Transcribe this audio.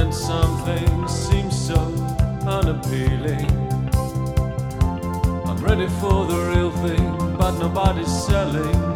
when something seems so unappealing. I'm ready for the real thing, but nobody's selling.